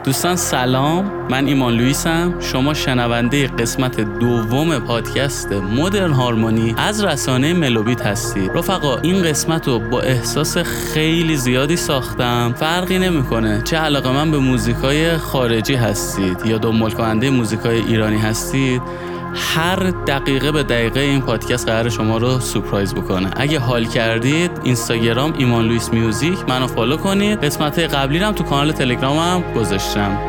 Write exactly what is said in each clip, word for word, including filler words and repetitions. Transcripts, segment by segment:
دوستان سلام، من ایمان لوئیسم. شما شنونده قسمت دوم پادکست مدرن هارمونی از رسانه ملوبیت هستید. رفقا، این قسمت رو با احساس خیلی زیادی ساختم. فرقی نمیکنه چه علاقه من به موزیکای خارجی هستید یا دنبال کننده موزیکای ایرانی هستید، هر دقیقه به دقیقه این پادکست قراره شما رو سورپرایز بکنه. اگه حال کردید اینستاگرام ایمان لوئیس میوزیک منو فالو کنید. قسمت قبلی رو هم تو کانال تلگرامم گذاشتم.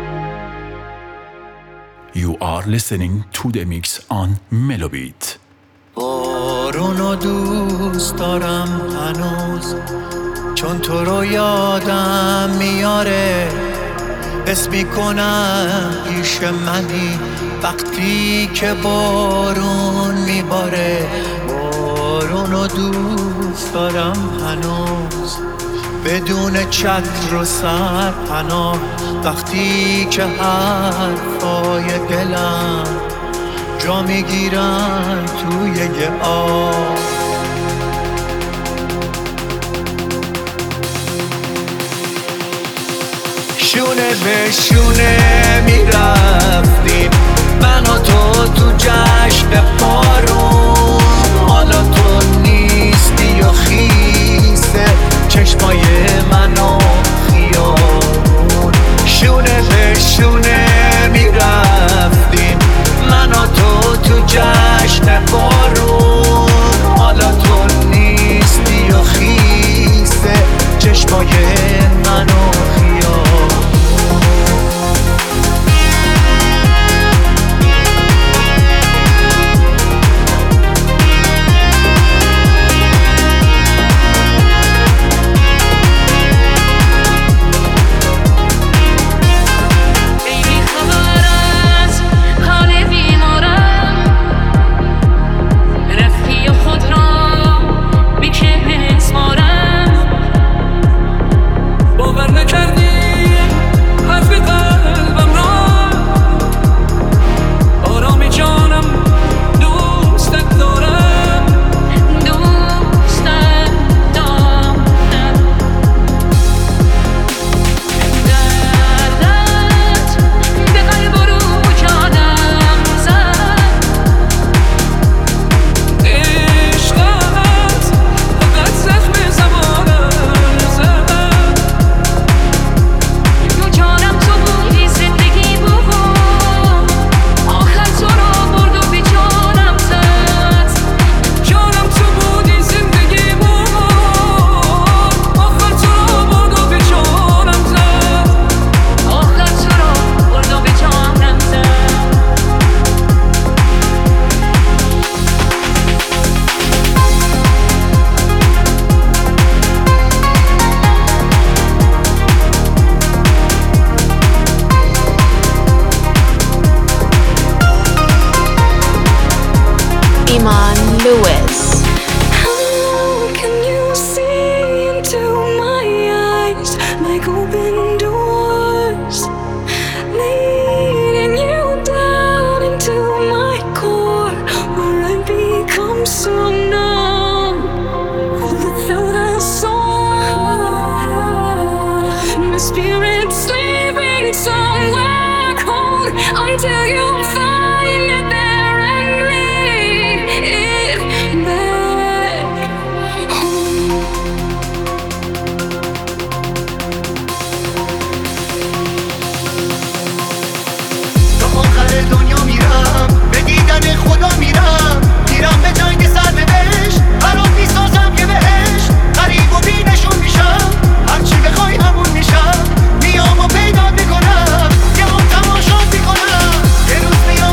You are listening to the mix on Melobeat. بارونو دوست دارم هنوز، چون تو رو یادم میاره. حس میکنم پیش منی وقتی که بارون میباره. بارونو دوست دارم هنوز، بدون چتر و سرپناه، وقتی که حرفای دلم جا میگیرن توی یه آب. شونه به شونه میرفتیم من و تو تو جشن بارون. حالا تو نیستی و خیسه چشمای من و خیابون. شونه به شونه میرفتیم من و تو تو جشن بارون. حالا تو نیستی و خیسه چشمای من و خیابون. میام و پیدا میکنم، یه هم تماشا میکنم. یه روز میام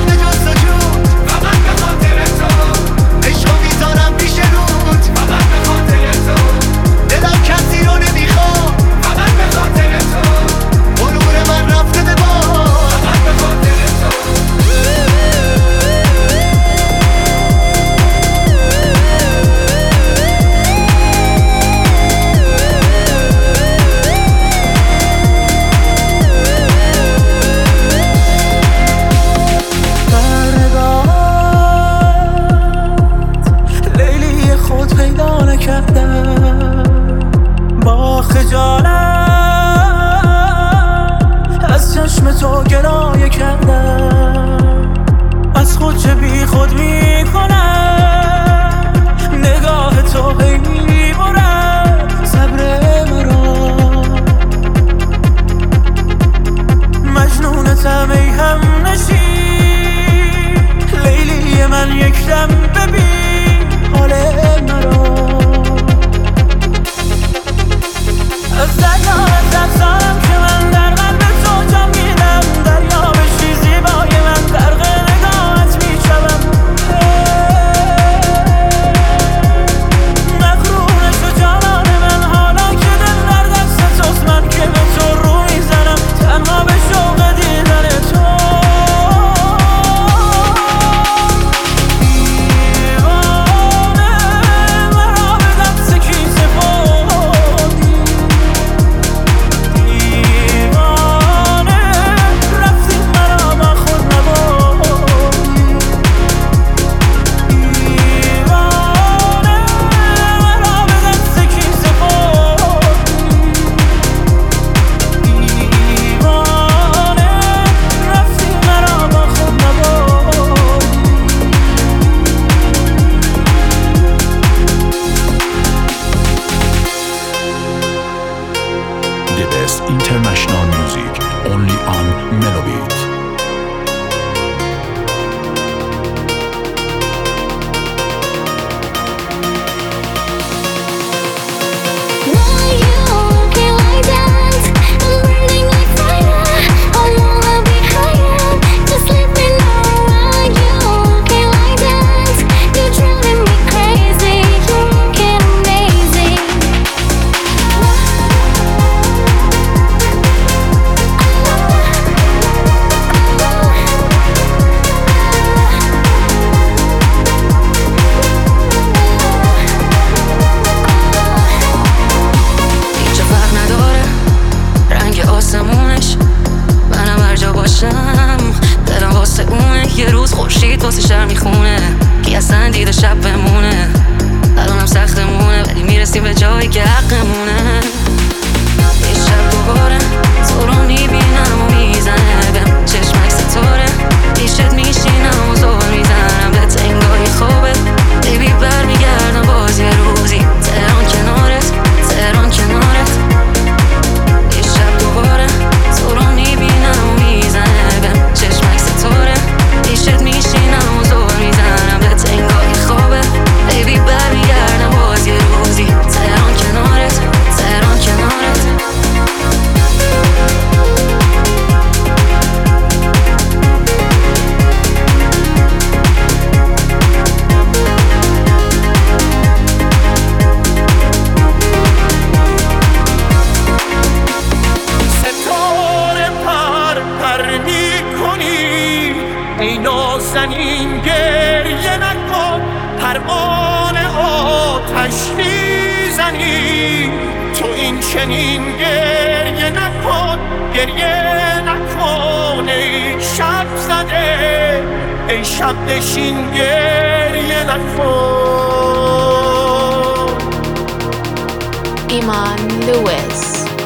چشم تو گلایه کردم، از خود چه بی خود می کنم، نگاه تو هی می برد صبر مرا، مجنونتم ای هم نشین، لیلی من یک دم ببین حال مرا، از دریای ترسم که من در قلب تو جا میدم، دریا بشی زیبای من غرق نگاهت میشوم، مغرور شو جانان من حالا که دل در دست توست، من که به تو رو میزنم تنها به شوق دیدن تو، دیوانه مرا به دست کی سپردی، دیوانه رفتی مرا با خود نبردی، دیوانه مرا به دست کی سپردی، دیوانه رفتی مرا با خود نبردی. The best international music only on Melobit. Why you walking like that? I'm burning like fire. I wanna be higher. Just let me know why you walking like that. You're driving me crazy. You're looking amazing. هیچ فرق نداره رنگ آسمونش، منم هر جا باشم دلم واسه اونه، یه روز خورشید واسه شهر میخونه، کی اصلا دیده شب بمونه، الانم سختمونه ولی میرسیم به جایی که حقمونه، یه شب دوباره تو رو میبینم و میزنه بهم چشمک ستاره، پیشت میشینم و زور میزنم به انگاری خوبه، بیبی برمیگردم باز یه روزی تهران کنارت، تهران کنارت، یه شب دوباره تو رو میبینم و میزنه بهم چشمک ستاره، پیشت میشینم و زور میزنم به انگاری خوبه، بیبی برمیگردم باز یه روزی تهران کنارت، تهران کنارت. ستاره پر پر میکنی، ای نازنین گریه نکن، پروانه آتش میزنی، تو این چنین گریه نکن، گریه نکن ای شب زده، ای شب نشین گریه نکن. Iman Lewis.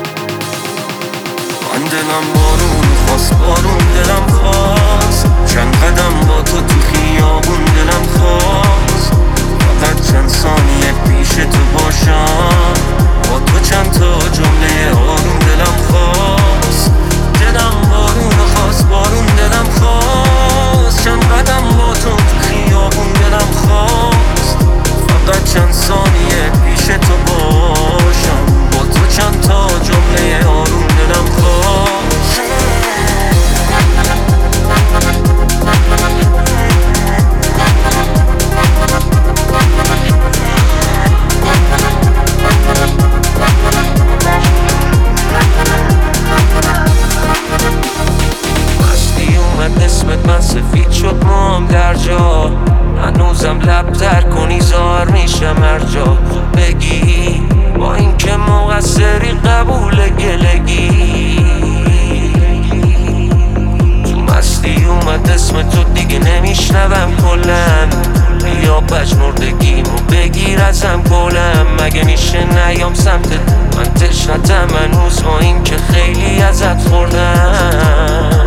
من دلم بارون خواست، بارون دلم خواست، چند قدم با تو تو خیابون دلم خواست، فقط چند ثانیه پیش تو باشم، با تو چند تا جمله آروم دلم خواست، دلم بارون خواست، بارون دلم خواست، چند قدم با تو تو خیابون دلم خواست، فقط چند ثانیه پیش تو باشم، با تو چند تا جمله آروم دلم خواست. مستی اومد اسمت من سفید شد موام در جا، هنوزم لب در کنی زار میشم هر جا، خوب بگی با این که مقصری قبول گلگی، تو مستی اومد اسم تو دیگه نمیشنوم کلن، بیا بجنوردگیمو بگیر ازم گلم، مگه میشه نیام سمتت من تشنتم هنوز با این که خیلی ازت خوردم.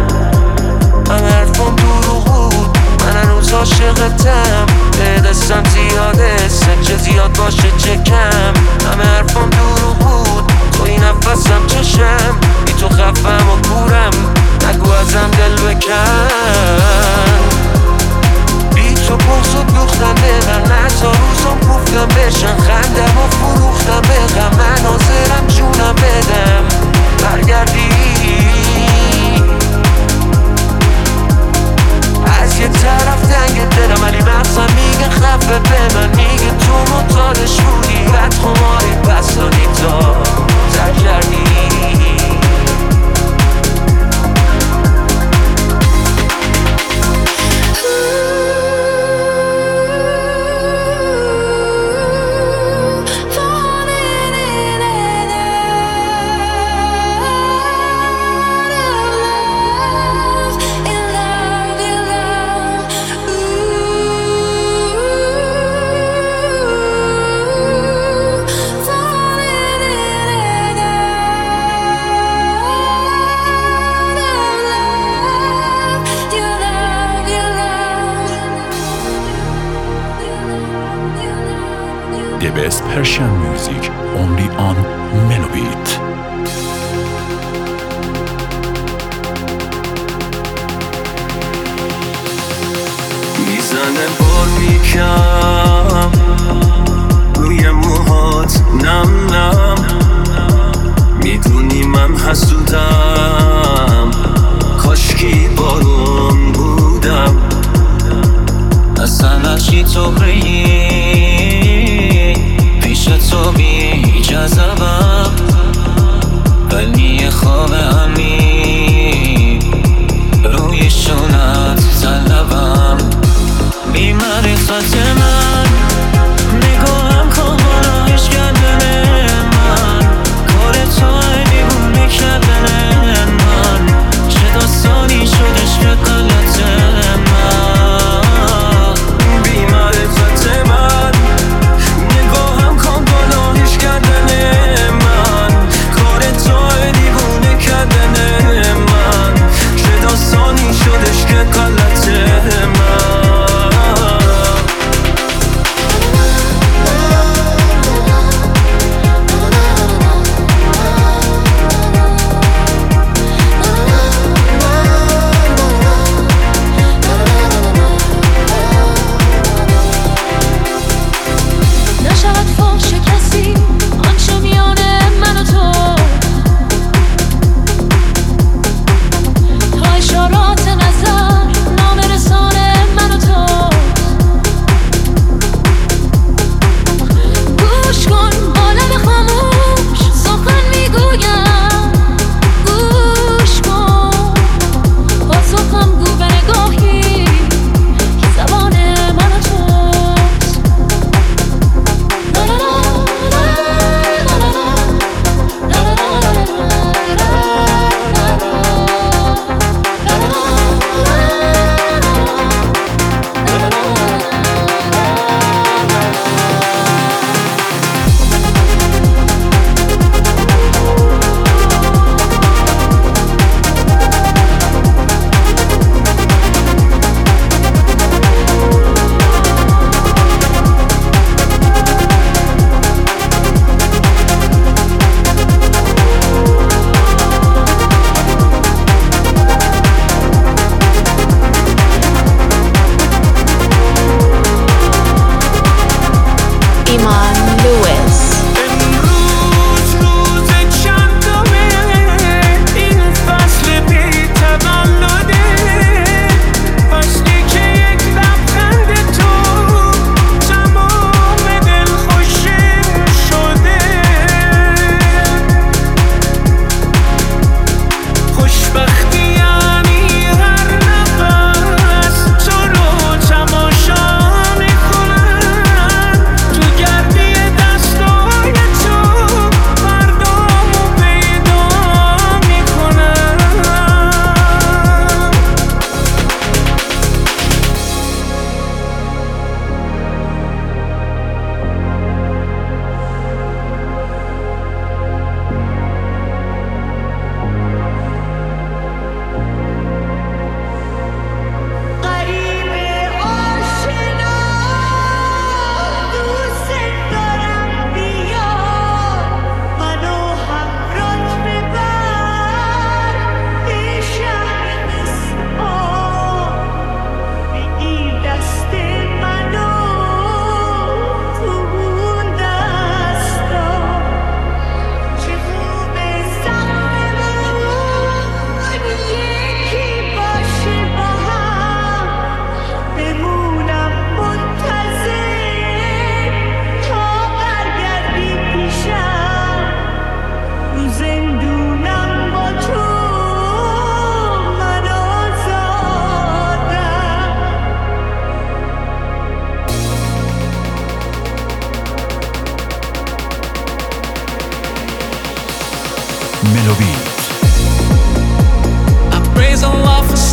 کرد. بی تو پرسو دوختم به من حتی روزم گفتم بشن خندم و فروختم به غم من حاضرم جونم بدم برگردی از یه طرف دنگ دلم ولی مغزم میگه خفه به من میگه تو مطالش بودی بعد خماری بستانی تا تر کردی The best Persian music only on Melobit. میزنه بار میکم روی موهات نم نم میدونی من حسودم کاشکی بارون بودم اصلا هرچی تو بگی پیش تو بی جذبم ولی خواب همین روی شونت طلبم بی معرفت من نگاهم خواهرش کردن من کار تو دیوونه کردن من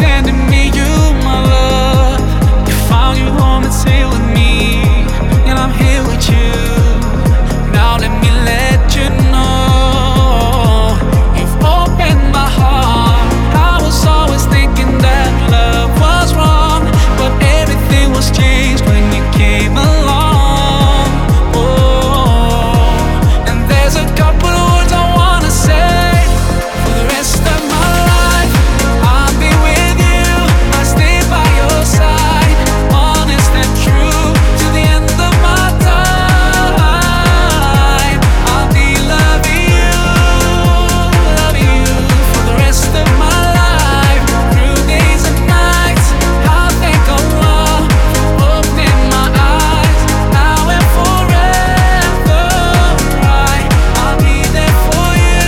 sending me you, my love. You found your home, it's here with me, and I'm here with you. Now let me let you know, you've opened my heart. I was always thinking that love was wrong, but everything was changed when you came along. Oh, and there's a couple of words I wanna say. For the rest of my life, I'll be with you, I'll stay by your side, honest and true, to the end of my time. I'll be loving you, loving you, for the rest of my life, through days and nights. I'll thank Allah for opening my eyes, now and forever, right? I'll be there for you.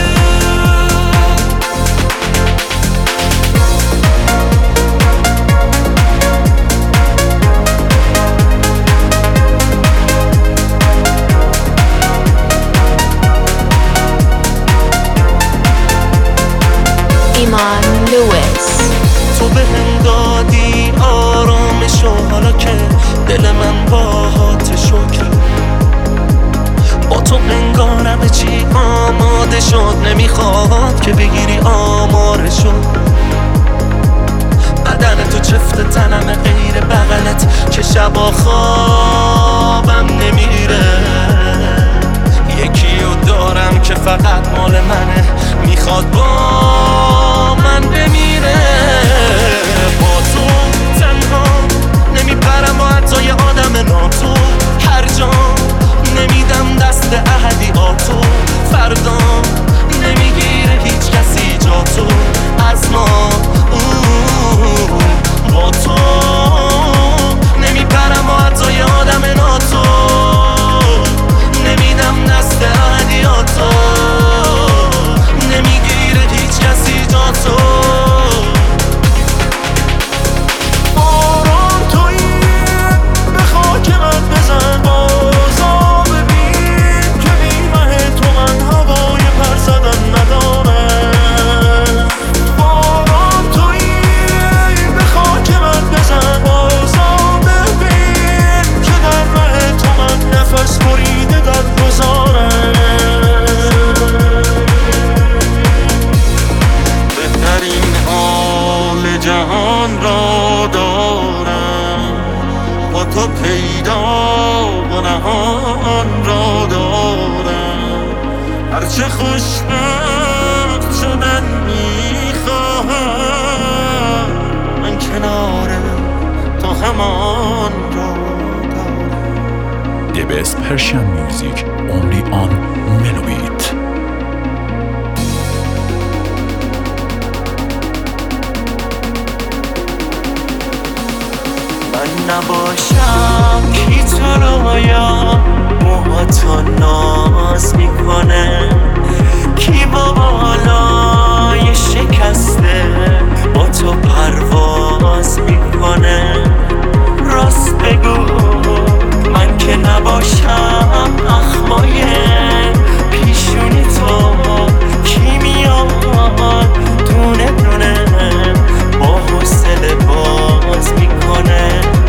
Iman Lewis. تو به هم دادی آرامشو، حالا که دل من باهات شکر. با تو انگارم چی آماده شد، نمیخواد که بگیری آمارشو. بدن تو چفت تنم غیر بغلت، که شبا خوابم نمیره. یکی رو دارم که فقط مال منه، میخواد با من بمیره. با تو تنها نمیپرم با حتی یه آدم ناتو، هر جا نمیدم دست احدیاتو. فردا نمیگیره هیچ کسی جا تو از ما. با تو نمیپرم با حتی یه آدم ناتو، نمیدم دست احدیاتو. نمیگیره هیچ کسی جا تو. باران تویی به خاک من بزن، بازا ببین که بیمه تو من هوای پر زدن ندارم. باران تویی به خاک من بزن، بازا ببین که در ره تو من نفس بریده در گذارم. بهترین حال جهان را دارم، با تو پیدا و نهان را دارم. هرچه خوشبخت شدن میخواهم، من کنار تو همان را دارم. The best Persian music only on Melobit. من نباشم کی تو رویا موهاتو ناز میکنه، کی با بالای شکسته با تو پرواز میکنه. راست بگو من که نباشم اخمای پیشونی تو، کی میاد دونه دونه با حوصله باز میکنه.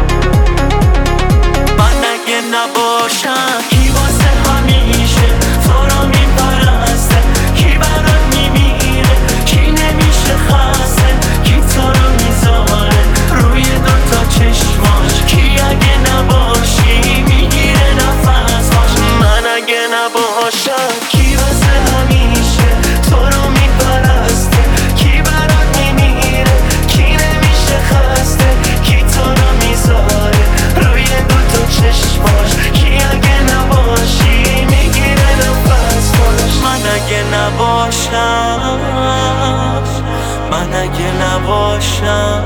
من اگه نباشم کی واسه همیشه تو رو میپرسته، کی برات میمیره، کی نمیشه خسته، کی تو رو میذاره روی دوتا چشماش، کی اگه نباشی میگیره نفس باش. من اگه نباشم کی واسه همیشه تو رو میپرسته، کی برات میمیره، کی نمیشه خسته، کی تو رو میذاره روی دوتا چشماش، کی اگه نباشی میگیره نفس باش. من اگه نباشم، من اگه نباشم،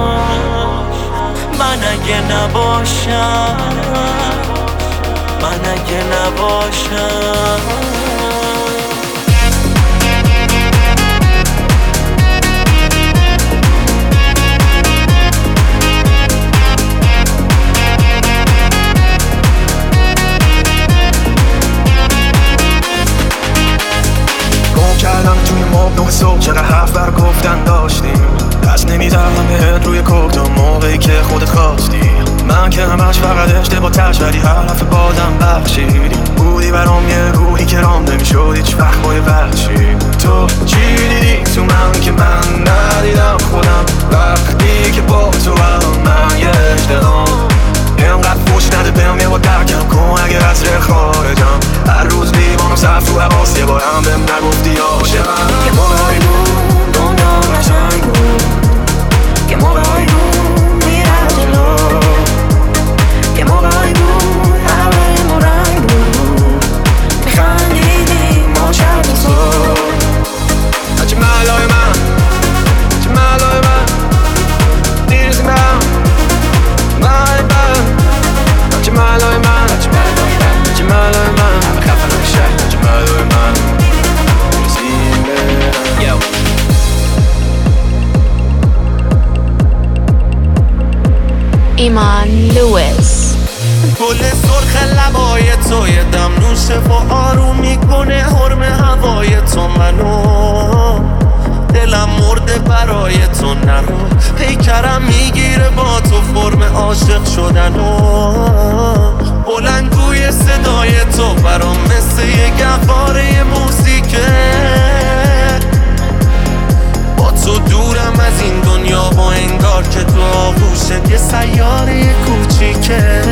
من اگه نباشم، من اگه نباشم. گم کردم توی مبل صبح، چقدر حرف بر گفتن داشتیم، دست نمیزنم به روی کوکتا موقعی که خودت خواستی. من که همش فقط اشتباه تش ولی هر دفعه بازم بخشیدی. بودی برام یه روحی که رام نمیشد هیچ وقت با یه وحشی. تو چی دیدی تو من که من ندیدم خودم وقتی که با تو هم من یه اشتغام. اینقدر فوش نده بهم یه با درکم کن اگه از ره خارجم. هر روز لیوانم صرف تو حواس یه بارم بهم نگفتی عاشقم. یه موقعی بود دنیا قشنگ بود، یه موقعی بود میرم جلو، یه موقعی بود همه ما رنگ بود، میخندیدیم ما شب و صبح. هرچی ملای من هرچی ملای من دیرزیم به هم ملای من. هرچی ملای من هرچی ملای من هرچی ملای من همه خفن همه شهر. هرچی ملای من دیرزیم به هم. ایمان لوئیس. گل سرخ لبای تو یه دم نوشه و آروم میکنه حرم هوای تو منو. دلم مرده برای تو نرو پیکرم میگیره با تو فرم عاشق شدنو. بلندگوی صدای تو برام مثل یه گواره موسیقه. با تو دورم از این دنیا با انگار که تو آغوشت یه سیاره کوچیکه.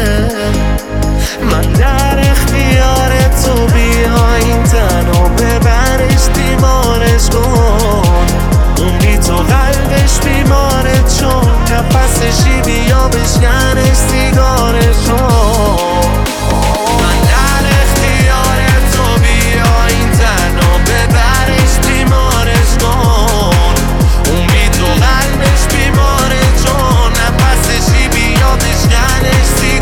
من در اختیار تو بیا این تن و ببرش دیوارش کن. اون بی تو قلبش بیماره چون نفسشی بیا بشکنش سیگارش کن. من در اختیار تو بیا این تن و ببرش دیوارش کن. اون بی تو قلبش بیماره چون نفسشی بیا بشکنش سیگارش کن.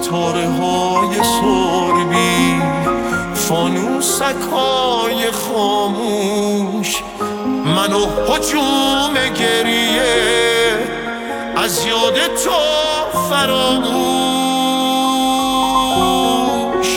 ستاره های سربی، فانوسک های خاموش، منو هجوم گریه از یاد تو فراموش.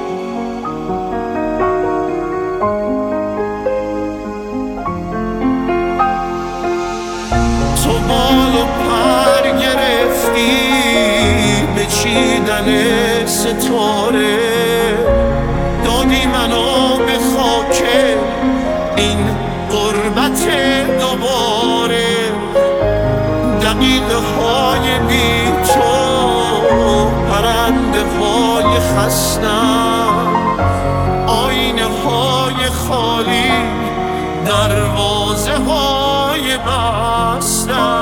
تو بال و پر گرفتی به چیدن ستاره، دادی منو به خاک این غربت دوباره. دقیقه های بی تو پرنده های خستم، آینه های خالی دروازه های بستم.